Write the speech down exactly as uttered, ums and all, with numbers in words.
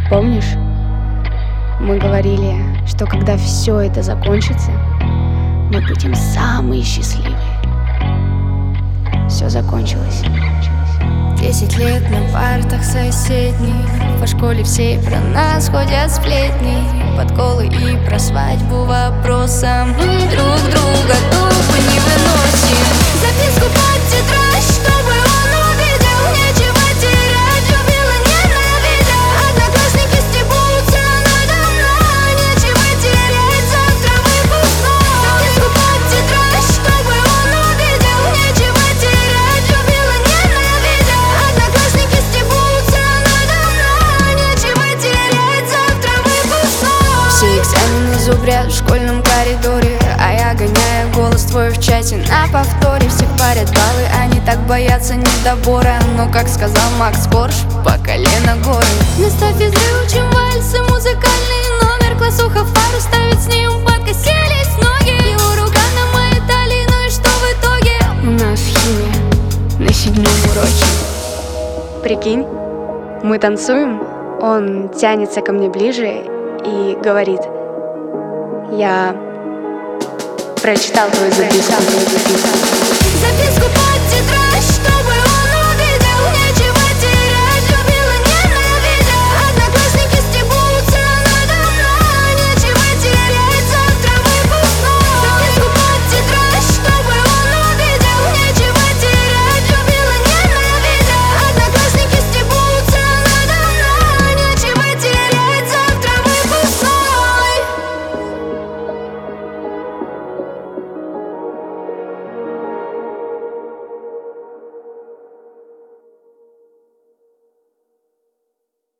Помнишь, мы говорили, что когда все это закончится, мы будем самые счастливые. Все закончилось. Десять лет на партах соседних, по школе все про нас ходят сплетни, подколы и про свадьбу вопросом. Мы друг друга тупо не выносим. Записку под тетрадь, чтобы он увидел. Нечего терять, любил и ненавидел. Одноклассники стебутся надо мной. Нечего терять, завтра выпускной. Записку под тетрадь, чтобы он увидел. Нечего терять, любил и ненавидел. Одноклассники стебутся надо мной. Нечего терять, завтра выпускной. Все экзамены зубрят в школьном коридоре, а я гоняю голос твой в чате на повторе. Всех парят баллы, они так боятся недобора. Но, как сказал Макс Корж, по колено горы. Вместо физры учим вальсы, музыкальный номер. Классуха фару ставит, с ним подкосились ноги. Его рука на моей талии, ну и что в итоге? У нас химия на седьмом уроке. Прикинь, мы танцуем, он тянется ко мне ближе и говорит: я прочитал твою записку. Записку под тетрадь, что